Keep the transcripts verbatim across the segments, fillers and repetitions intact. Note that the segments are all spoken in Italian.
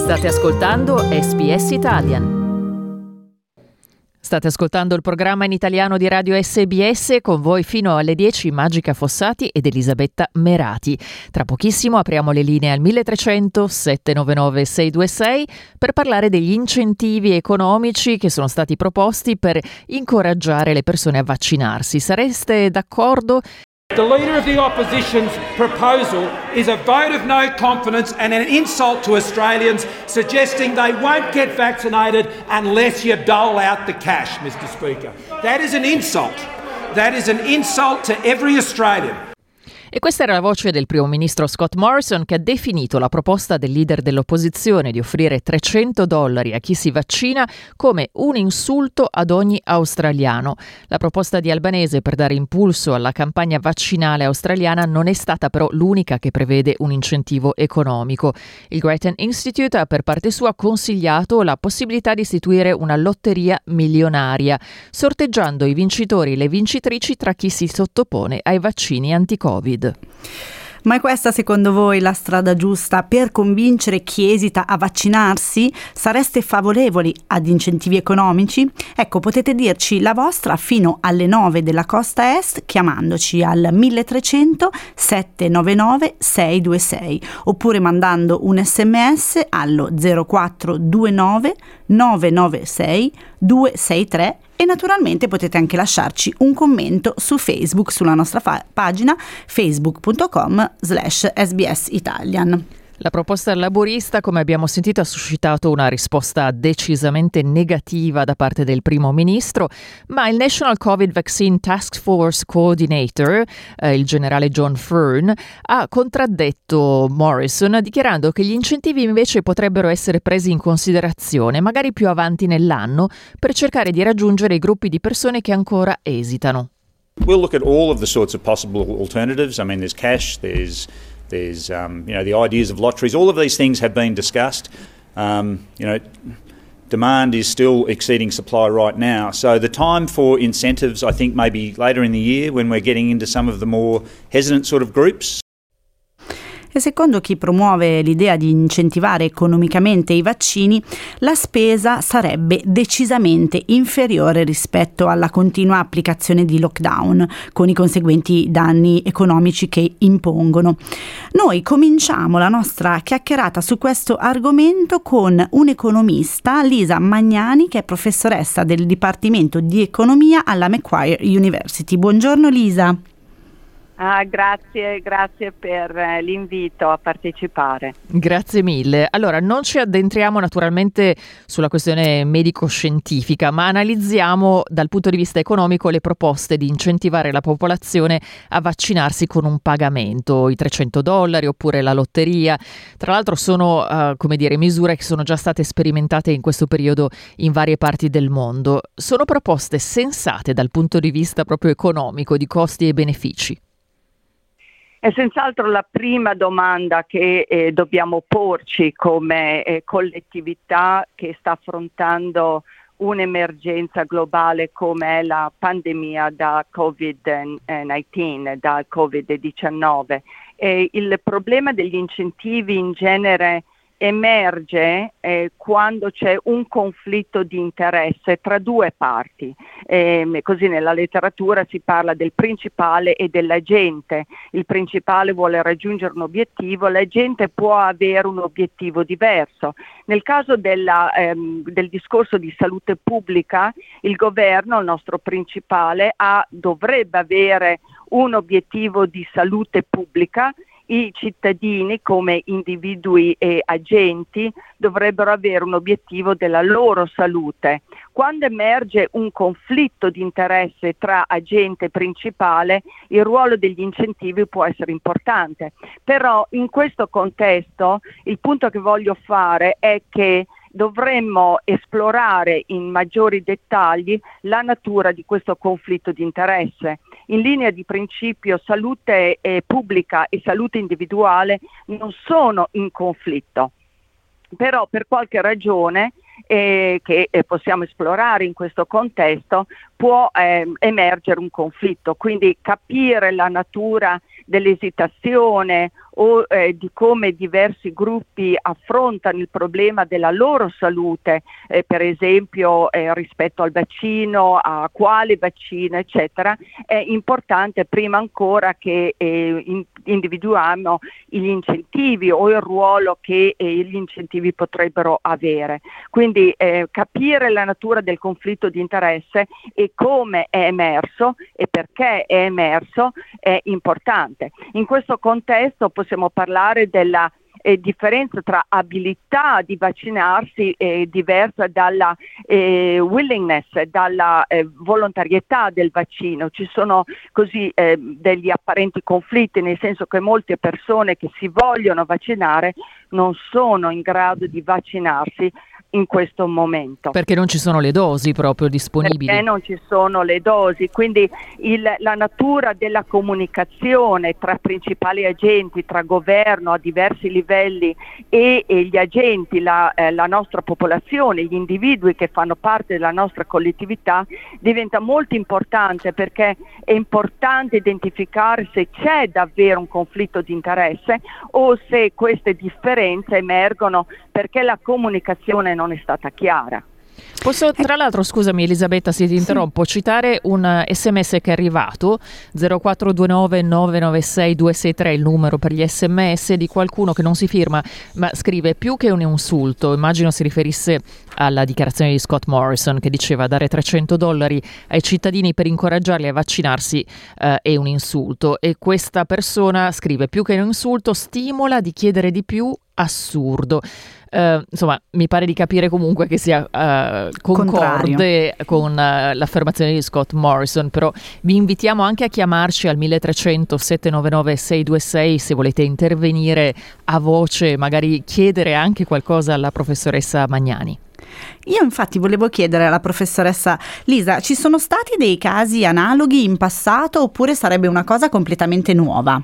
State ascoltando S B S Italian. State ascoltando il programma in italiano di Radio S B S, con voi fino alle dieci Magica Fossati ed Elisabetta Merati. Tra pochissimo apriamo le linee al milletrecento sette nove nove sei due sei per parlare degli incentivi economici che sono stati proposti per incoraggiare le persone a vaccinarsi. Sareste d'accordo? The Leader of the Opposition's proposal is a vote of no confidence and an insult to Australians, suggesting they won't get vaccinated unless you dole out the cash, Mister Speaker. That is an insult. That is an insult to every Australian. E questa era la voce del primo ministro Scott Morrison, che ha definito la proposta del leader dell'opposizione di offrire trecento dollari a chi si vaccina come un insulto ad ogni australiano. La proposta di Albanese per dare impulso alla campagna vaccinale australiana non è stata però l'unica che prevede un incentivo economico. Il Grattan Institute ha per parte sua consigliato la possibilità di istituire una lotteria milionaria, sorteggiando i vincitori e le vincitrici tra chi si sottopone ai vaccini anti-Covid. Ma è questa secondo voi la strada giusta per convincere chi esita a vaccinarsi? Sareste favorevoli ad incentivi economici? Ecco, potete dirci la vostra fino alle nove della costa est chiamandoci al milletrecento sette nove nove sei due sei oppure mandando un sms allo zero quattro due nove nove nove sei due sei tre. E naturalmente potete anche lasciarci un commento su Facebook, sulla nostra fa- pagina facebook punto com slash sbs italian. La proposta laburista, come abbiamo sentito, ha suscitato una risposta decisamente negativa da parte del primo ministro, ma il National Covid Vaccine Task Force Coordinator, eh, il generale John Fearn, ha contraddetto Morrison, dichiarando che gli incentivi invece potrebbero essere presi in considerazione, magari più avanti nell'anno, per cercare di raggiungere i gruppi di persone che ancora esitano. We'll look at all of the sorts of possible alternatives. I mean, there's cash, there's There's, um, you know, the ideas of lotteries. All of these things have been discussed. Um, you know, demand is still exceeding supply right now. So the time for incentives, I think, maybe later in the year when we're getting into some of the more hesitant sort of groups. E secondo chi promuove l'idea di incentivare economicamente i vaccini, la spesa sarebbe decisamente inferiore rispetto alla continua applicazione di lockdown, con i conseguenti danni economici che impongono. Noi cominciamo la nostra chiacchierata su questo argomento con un economista, Lisa Magnani, che è professoressa del Dipartimento di Economia alla Macquarie University. Buongiorno Lisa. Ah, grazie, grazie per eh, l'invito a partecipare. Grazie mille. Allora, non ci addentriamo naturalmente sulla questione medico-scientifica, ma analizziamo dal punto di vista economico le proposte di incentivare la popolazione a vaccinarsi con un pagamento, i trecento dollari oppure la lotteria. Tra l'altro sono, uh, come dire, misure che sono già state sperimentate in questo periodo in varie parti del mondo. Sono proposte sensate dal punto di vista proprio economico, di costi e benefici? È senz'altro la prima domanda che eh, dobbiamo porci come eh, collettività che sta affrontando un'emergenza globale come è la pandemia da covid diciannove, da covid diciannove. E il problema degli incentivi in genere emerge eh, quando c'è un conflitto di interesse tra due parti. Eh, così nella letteratura si parla del principale e dell'agente. Il principale vuole raggiungere un obiettivo, l'agente può avere un obiettivo diverso. Nel caso della, ehm, del discorso di salute pubblica, il governo, il nostro principale, ha, dovrebbe avere un obiettivo di salute pubblica. I cittadini come individui e agenti dovrebbero avere un obiettivo della loro salute. Quando emerge un conflitto di interesse tra agente e principale, il ruolo degli incentivi può essere importante. Però in questo contesto il punto che voglio fare è che dovremmo esplorare in maggiori dettagli la natura di questo conflitto di interesse. In linea di principio salute eh, pubblica e salute individuale non sono in conflitto, però per qualche ragione eh, che eh, possiamo esplorare in questo contesto può eh, emergere un conflitto, quindi capire la natura dell'esitazione o eh, di come diversi gruppi affrontano il problema della loro salute, eh, per esempio eh, rispetto al vaccino, a quale vaccino, eccetera, è importante prima ancora che eh, in, individuiamo gli incentivi o il ruolo che eh, gli incentivi potrebbero avere. Quindi eh, capire la natura del conflitto di interesse e come è emerso e perché è emerso è importante. In questo contesto possiamo parlare della eh, differenza tra abilità di vaccinarsi eh, diversa dalla eh, willingness, dalla eh, volontarietà del vaccino. Ci sono così eh, degli apparenti conflitti, nel senso che molte persone che si vogliono vaccinare non sono in grado di vaccinarsi in questo momento. Perché non ci sono le dosi proprio disponibili. Perché non ci sono le dosi, quindi il, la natura della comunicazione tra principali agenti, tra governo a diversi livelli e, e gli agenti, la, eh, la nostra popolazione, gli individui che fanno parte della nostra collettività diventa molto importante, perché è importante identificare se c'è davvero un conflitto di interesse o se queste differenze emergono perché la comunicazione non è stata chiara. Posso tra l'altro, scusami Elisabetta se ti interrompo, sì. citare un sms che è arrivato, zero quattro due nove nove nove sei due sei tre, il numero per gli sms, di qualcuno che non si firma ma scrive: più che un insulto, immagino si riferisse alla dichiarazione di Scott Morrison che diceva dare trecento dollari ai cittadini per incoraggiarli a vaccinarsi eh, è un insulto, e questa persona scrive: più che un insulto, stimola di chiedere di più, assurdo. Uh, insomma, mi pare di capire comunque che sia uh, concorde Contrario. con uh, l'affermazione di Scott Morrison, però vi invitiamo anche a chiamarci al milletrecento sette nove nove sei due sei se volete intervenire a voce, magari chiedere anche qualcosa alla professoressa Magnani. Io infatti volevo chiedere alla professoressa Lisa, ci sono stati dei casi analoghi in passato oppure sarebbe una cosa completamente nuova?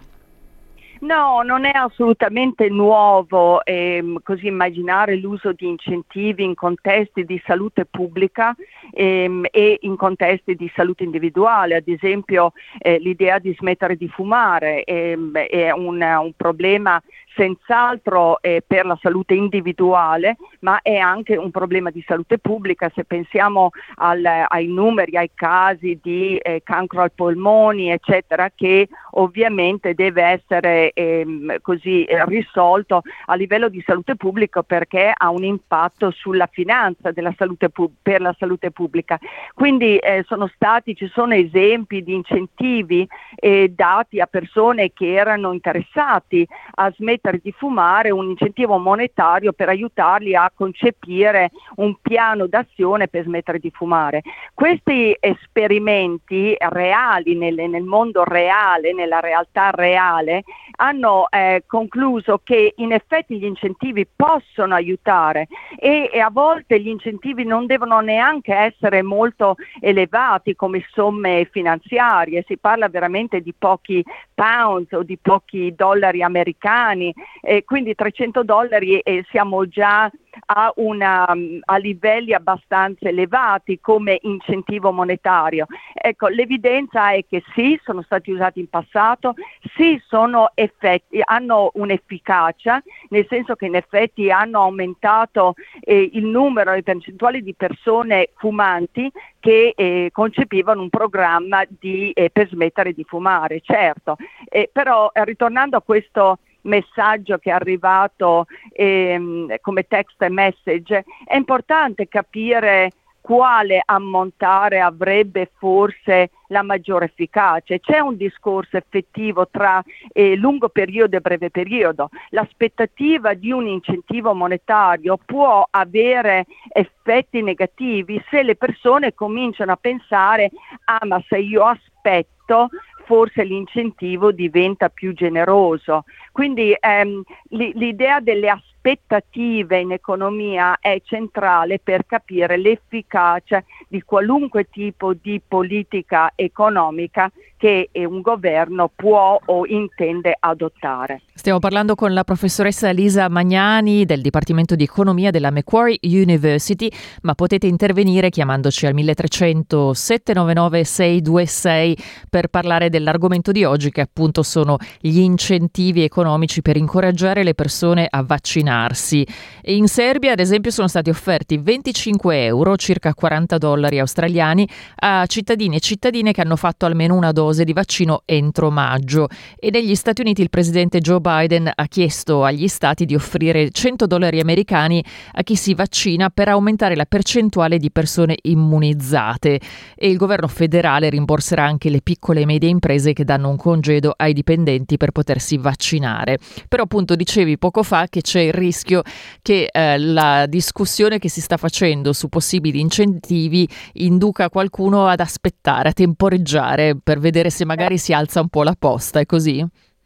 No, non è assolutamente nuovo ehm, così immaginare l'uso di incentivi in contesti di salute pubblica ehm, e in contesti di salute individuale. Ad esempio eh, l'idea di smettere di fumare ehm, è un, un problema senz'altro eh, per la salute individuale, ma è anche un problema di salute pubblica. Se pensiamo al, ai numeri, ai casi di eh, cancro ai polmoni, eccetera, che ovviamente deve essere ehm, così eh, risolto a livello di salute pubblica, perché ha un impatto sulla finanza della salute pub- per la salute pubblica. Quindi eh, sono stati, ci sono esempi di incentivi eh, dati a persone che erano interessati a smettere di fumare, un incentivo monetario per aiutarli a concepire un piano d'azione per smettere di fumare. Questi esperimenti reali nel, nel mondo reale, nella realtà reale, hanno eh, concluso che in effetti gli incentivi possono aiutare e, e a volte gli incentivi non devono neanche essere molto elevati come somme finanziarie, si parla veramente di pochi pound o di pochi dollari americani, e quindi trecento dollari e siamo già a, una, a livelli abbastanza elevati come incentivo monetario. Ecco, l'evidenza è che sì, sono stati usati in passato, sì, sono effetti, hanno un'efficacia, nel senso che in effetti hanno aumentato eh, il numero e percentuali di persone fumanti che eh, concepivano un programma di, eh, per smettere di fumare, certo. Eh, però eh, ritornando a questo messaggio che è arrivato ehm, come text message, è importante capire quale ammontare avrebbe forse la maggiore efficacia. C'è un discorso effettivo tra eh, lungo periodo e breve periodo. L'aspettativa di un incentivo monetario può avere effetti negativi se le persone cominciano a pensare: ah, ma se io aspetto forse l'incentivo diventa più generoso. Quindi ehm, l'idea delle aspettative in economia è centrale per capire l'efficacia di qualunque tipo di politica economica che un governo può o intende adottare. Stiamo parlando con la professoressa Lisa Magnani del Dipartimento di Economia della Macquarie University, ma potete intervenire chiamandoci al milletrecento sette nove nove sei due sei per parlare dell'argomento di oggi, che appunto sono gli incentivi economici per incoraggiare le persone a vaccinarsi. E in Serbia, ad esempio, sono stati offerti venticinque euro, circa quaranta dollari australiani, a cittadini e cittadine che hanno fatto almeno una dose di vaccino entro maggio. E negli Stati Uniti il presidente Joe Biden ha chiesto agli stati di offrire cento dollari americani a chi si vaccina per aumentare la percentuale di persone immunizzate, e il governo federale rimborserà anche le piccole e medie imprese che danno un congedo ai dipendenti per potersi vaccinare. Però appunto dicevi poco fa che c'è il rischio che eh, la discussione che si sta facendo su possibili incentivi induca qualcuno ad aspettare, a temporeggiare per vedere se magari si alza un po' la posta, è così?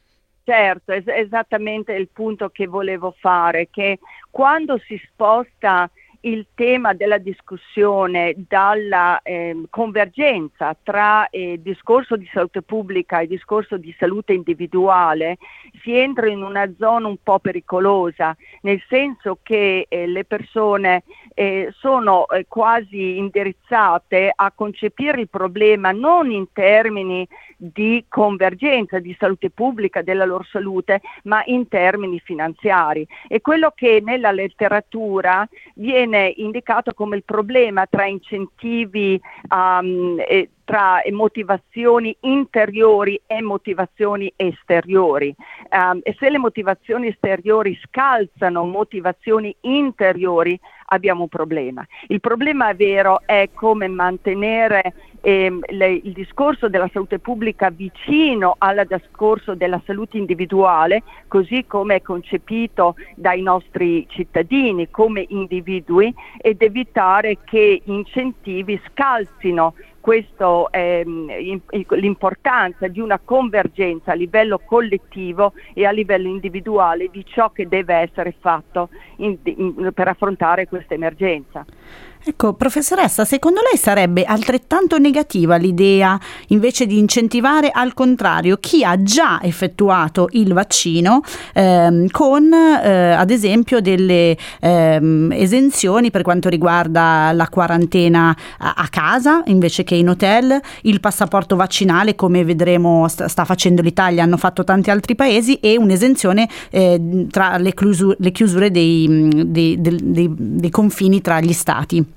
Certo, è esattamente il punto che volevo fare, che quando si sposta il tema della discussione dalla eh, convergenza tra eh, discorso di salute pubblica e discorso di salute individuale, si entra in una zona un po' pericolosa, nel senso che eh, le persone eh, sono eh, quasi indirizzate a concepire il problema non in termini di convergenza di salute pubblica, della loro salute, ma in termini finanziari. E quello che nella letteratura viene indicato come il problema tra incentivi um, e tra motivazioni interiori e motivazioni esteriori. Um, e se le motivazioni esteriori scalzano motivazioni interiori, abbiamo un problema. Il problema vero è come mantenere ehm, le, il discorso della salute pubblica vicino al discorso della salute individuale, così come è concepito dai nostri cittadini come individui, ed evitare che incentivi scalzino questo ehm, in, l'importanza di una convergenza a livello collettivo e a livello individuale di ciò che deve essere fatto in, in, per affrontare questa emergenza. Ecco, professoressa, secondo lei sarebbe altrettanto negativa l'idea invece di incentivare al contrario chi ha già effettuato il vaccino ehm, con eh, ad esempio delle ehm, esenzioni per quanto riguarda la quarantena a, a casa invece che in hotel, il passaporto vaccinale come vedremo sta, sta facendo l'Italia, hanno fatto tanti altri paesi, e un'esenzione eh, tra le, chiusure, le chiusure dei, dei, dei, dei, dei confini tra gli stati.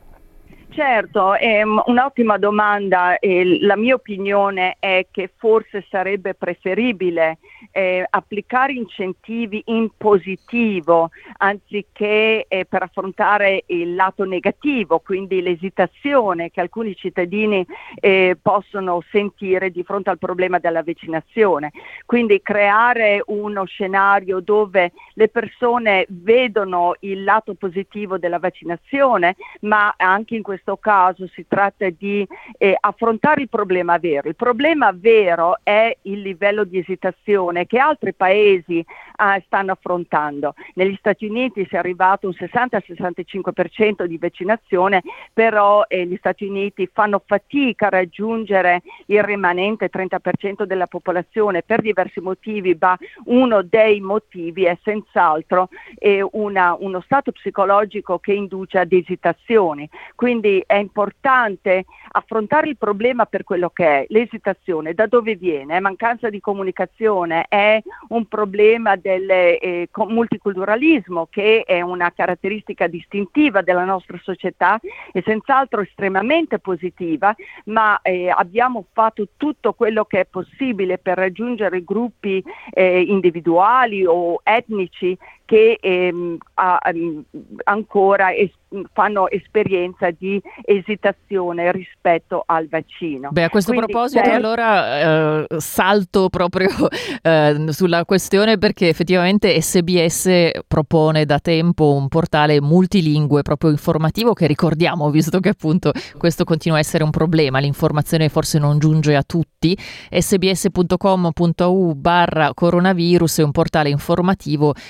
Certo, è un'ottima domanda, e la mia opinione è che forse sarebbe preferibile eh, applicare incentivi in positivo anziché eh, per affrontare il lato negativo, quindi l'esitazione che alcuni cittadini eh, possono sentire di fronte al problema della vaccinazione. Quindi creare uno scenario dove le persone vedono il lato positivo della vaccinazione, ma anche in questo caso si tratta di eh, affrontare il problema vero. Il problema vero è il livello di esitazione che altri paesi eh, stanno affrontando. Negli Stati Uniti si è arrivato a un sessanta sessantacinque per cento di vaccinazione, però eh, gli Stati Uniti fanno fatica a raggiungere il rimanente trenta per cento della popolazione per diversi motivi, ma uno dei motivi è senz'altro eh, una, uno stato psicologico che induce ad esitazioni. Quindi è importante affrontare il problema per quello che è. L'esitazione da dove viene? È mancanza di comunicazione, è un problema del eh, multiculturalismo, che è una caratteristica distintiva della nostra società e senz'altro estremamente positiva, ma eh, abbiamo fatto tutto quello che è possibile per raggiungere gruppi eh, individuali o etnici che ehm, a, a, ancora es- fanno esperienza di esitazione rispetto al vaccino. Beh, a questo Quindi, proposito certo, allora eh, salto proprio eh, sulla questione, perché effettivamente S B S propone da tempo un portale multilingue proprio informativo che ricordiamo, visto che appunto questo continua a essere un problema, l'informazione forse non giunge a tutti. sbs punto com punto a u barra coronavirus è un portale informativo in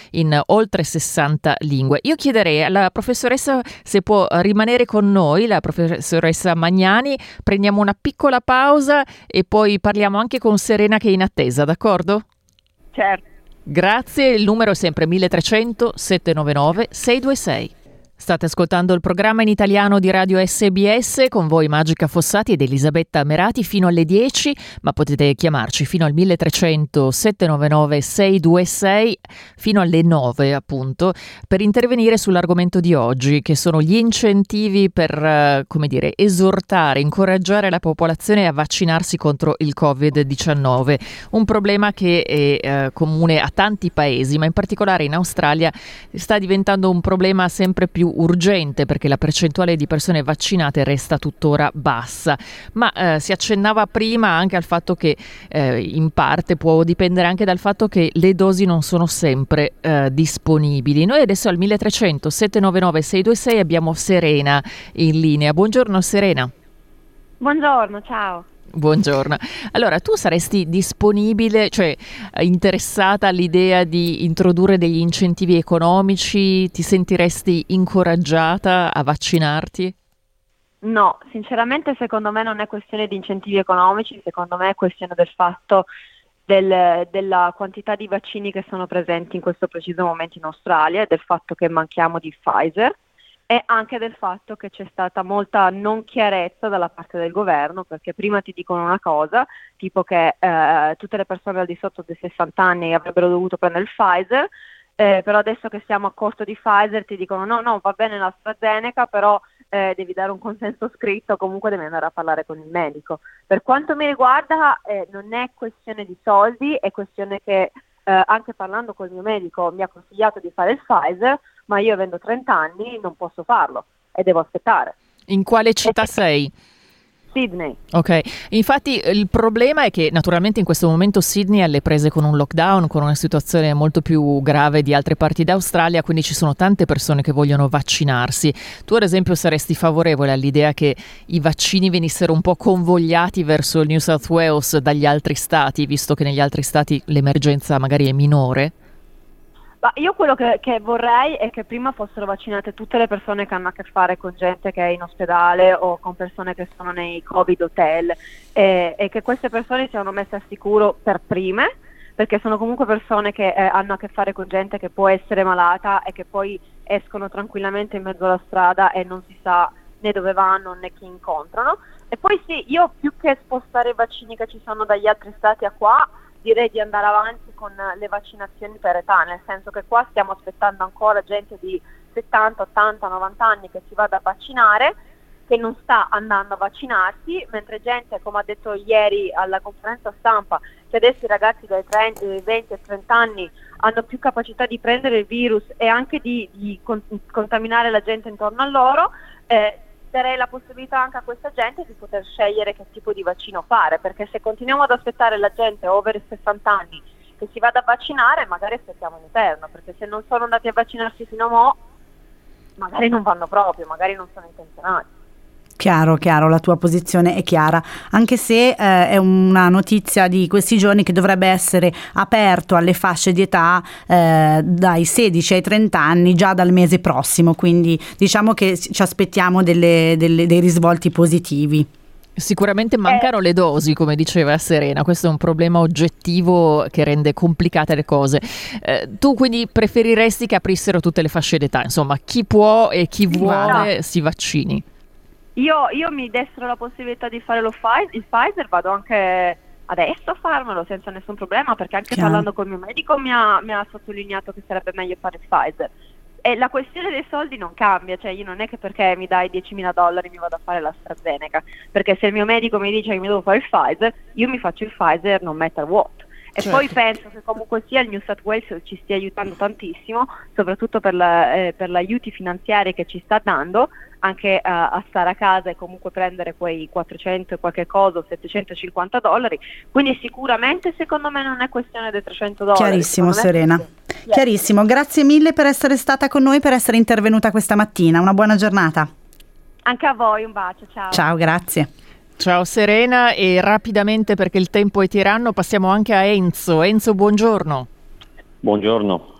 oltre sessanta lingue. Io chiederei alla professoressa se può rimanere con noi, la professoressa Magnani, prendiamo una piccola pausa e poi parliamo anche con Serena che è in attesa, d'accordo? Certo. Grazie, il numero è sempre mille trecento sette nove nove sei due sei. State ascoltando il programma in italiano di Radio S B S, con voi Magica Fossati ed Elisabetta Merati fino alle dieci, ma potete chiamarci fino al mille trecento sette nove nove sei due sei fino alle nove appunto, per intervenire sull'argomento di oggi, che sono gli incentivi per, uh, come dire, esortare, incoraggiare la popolazione a vaccinarsi contro il covid diciannove, un problema che è uh, comune a tanti paesi, ma in particolare in Australia sta diventando un problema sempre più urgente, perché la percentuale di persone vaccinate resta tuttora bassa, ma eh, si accennava prima anche al fatto che eh, in parte può dipendere anche dal fatto che le dosi non sono sempre eh, disponibili. Noi adesso al mille trecento sette nove nove sei due sei abbiamo Serena in linea. Buongiorno Serena. Buongiorno, ciao. Buongiorno. Allora, tu saresti disponibile, cioè interessata all'idea di introdurre degli incentivi economici? Ti sentiresti incoraggiata a vaccinarti? No, sinceramente secondo me non è questione di incentivi economici, secondo me è questione del fatto del, della quantità di vaccini che sono presenti in questo preciso momento in Australia e del fatto che manchiamo di Pfizer. E anche del fatto che c'è stata molta non chiarezza dalla parte del governo, perché prima ti dicono una cosa, tipo che eh, tutte le persone al di sotto dei sessanta anni avrebbero dovuto prendere il Pfizer, eh, però adesso che siamo a corto di Pfizer ti dicono no, no, va bene l'AstraZeneca, però eh, devi dare un consenso scritto, comunque devi andare a parlare con il medico. Per quanto mi riguarda eh, non è questione di soldi, è questione che eh, anche parlando col mio medico mi ha consigliato di fare il Pfizer, ma io avendo trenta anni non posso farlo e devo aspettare. In quale città sei? Sydney. Ok, infatti il problema è che naturalmente in questo momento Sydney è alle prese con un lockdown, con una situazione molto più grave di altre parti d'Australia, quindi ci sono tante persone che vogliono vaccinarsi. Tu ad esempio saresti favorevole all'idea che i vaccini venissero un po' convogliati verso il New South Wales dagli altri stati, visto che negli altri stati l'emergenza magari è minore? Ma io quello che, che vorrei è che prima fossero vaccinate tutte le persone che hanno a che fare con gente che è in ospedale o con persone che sono nei Covid hotel e, e che queste persone siano messe al sicuro per prime, perché sono comunque persone che eh, hanno a che fare con gente che può essere malata e che poi escono tranquillamente in mezzo alla strada e non si sa né dove vanno né chi incontrano. E poi sì, io più che spostare i vaccini che ci sono dagli altri stati a qua, direi di andare avanti con le vaccinazioni per età, nel senso che qua stiamo aspettando ancora gente di settanta, ottanta, novanta anni che si vada a vaccinare, che non sta andando a vaccinarsi, mentre gente, come ha detto ieri alla conferenza stampa, che adesso i ragazzi dai trenta, venti e trenta anni hanno più capacità di prendere il virus e anche di, di con, contaminare la gente intorno a loro, eh, darei la possibilità anche a questa gente di poter scegliere che tipo di vaccino fare, perché se continuiamo ad aspettare la gente over sessanta anni che si vada a vaccinare, magari aspettiamo in eterno, perché se non sono andati a vaccinarsi fino a mo', magari non vanno proprio, magari non sono intenzionati. Chiaro, chiaro, la tua posizione è chiara, anche se eh, è una notizia di questi giorni che dovrebbe essere aperto alle fasce di età eh, dai sedici ai trenta anni già dal mese prossimo, quindi diciamo che ci aspettiamo delle, delle, dei risvolti positivi. Sicuramente mancano eh. le dosi, come diceva Serena, questo è un problema oggettivo che rende complicate le cose. Eh, tu quindi preferiresti che aprissero tutte le fasce d'età, insomma chi può e chi vuole no. si vaccini? Io, io mi dessero la possibilità di fare lo Pfizer, il Pfizer, vado anche adesso a farmelo senza nessun problema, perché anche Chiaro. parlando con il mio medico mi ha, mi ha sottolineato che sarebbe meglio fare il Pfizer. E la questione dei soldi non cambia, cioè io non è che perché mi dai diecimila dollari mi vado a fare l'AstraZeneca, perché se il mio medico mi dice che mi devo fare il Pfizer, io mi faccio il Pfizer no matter what. E certo. poi penso che comunque sia il New South Wales ci stia aiutando tantissimo, soprattutto per, la, eh, per l'aiuti finanziari che ci sta dando, anche uh, a stare a casa e comunque prendere quei quattrocento e qualche cosa, settecentocinquanta dollari, quindi sicuramente secondo me non è questione dei trecento dollari. Chiarissimo Serena, è... chiarissimo, grazie mille per essere stata con noi, per essere intervenuta questa mattina, una buona giornata. Anche a voi, un bacio, ciao. Ciao, grazie. Ciao Serena, e rapidamente perché il tempo è tiranno passiamo anche a Enzo. Enzo, buongiorno. Buongiorno.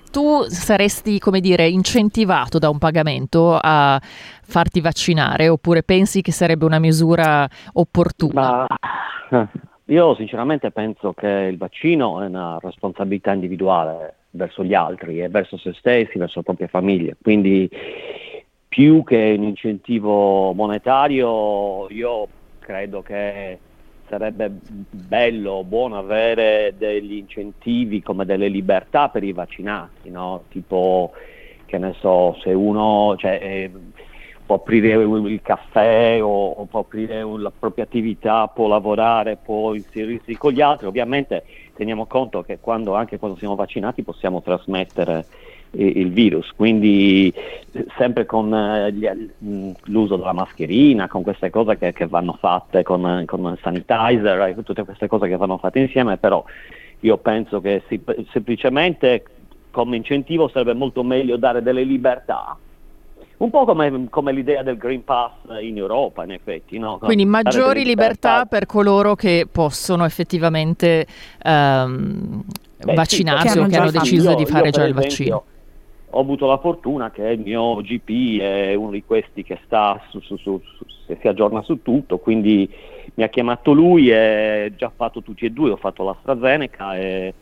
tu saresti, come dire, incentivato da un pagamento a farti vaccinare, oppure pensi che sarebbe una misura opportuna? Ma io sinceramente penso che il vaccino è una responsabilità individuale verso gli altri e verso se stessi, verso le proprie famiglie, quindi più che un incentivo monetario io credo che sarebbe bello, buono avere degli incentivi come delle libertà per i vaccinati, no? Tipo, che ne so, se uno cioè, eh, può aprire il caffè o, o può aprire la propria attività, può lavorare, può inserirsi con gli altri, ovviamente teniamo conto che quando, anche quando siamo vaccinati possiamo trasmettere il virus, quindi sempre con eh, gli, l'uso della mascherina, con queste cose che, che vanno fatte con, con il sanitizer, eh, tutte queste cose che vanno fatte insieme, però io penso che si, semplicemente come incentivo sarebbe molto meglio dare delle libertà, un po' come, come l'idea del Green Pass in Europa, in effetti. No? Quindi maggiori libertà, libertà per coloro che possono effettivamente um, Beh, vaccinarsi sì, o che hanno deciso io, di fare già il esempio, vaccino. Ho avuto la fortuna che il mio G P è uno di questi che sta su, su, su, su, si aggiorna su tutto, quindi mi ha chiamato lui e ho già fatto tutti e due, ho fatto l'AstraZeneca e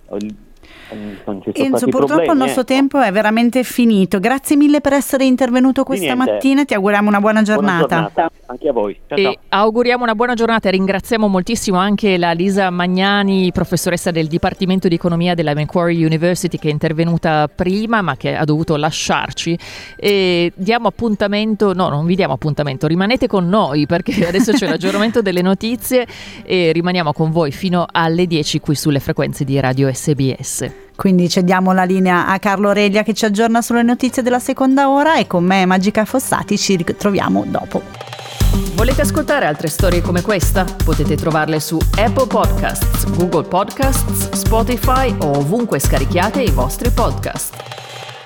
Enzo, purtroppo problemi, il nostro eh. tempo è veramente finito. Grazie mille per essere intervenuto questa mattina, ti auguriamo una buona giornata. Buona giornata anche a voi. Ciao, e ciao. Auguriamo una buona giornata e ringraziamo moltissimo anche la Lisa Magnani, professoressa del Dipartimento di Economia della Macquarie University, che è intervenuta prima ma che ha dovuto lasciarci, e diamo appuntamento, no non vi diamo appuntamento, rimanete con noi perché adesso c'è l'aggiornamento delle notizie e rimaniamo con voi fino alle dieci qui sulle frequenze di Radio S B S. Quindi cediamo la linea a Carlo Reglia che ci aggiorna sulle notizie della seconda ora, e con me Magica Fossati ci ritroviamo dopo. Volete ascoltare altre storie come questa? Potete trovarle su Apple Podcasts, Google Podcasts, Spotify o ovunque scarichiate i vostri podcast.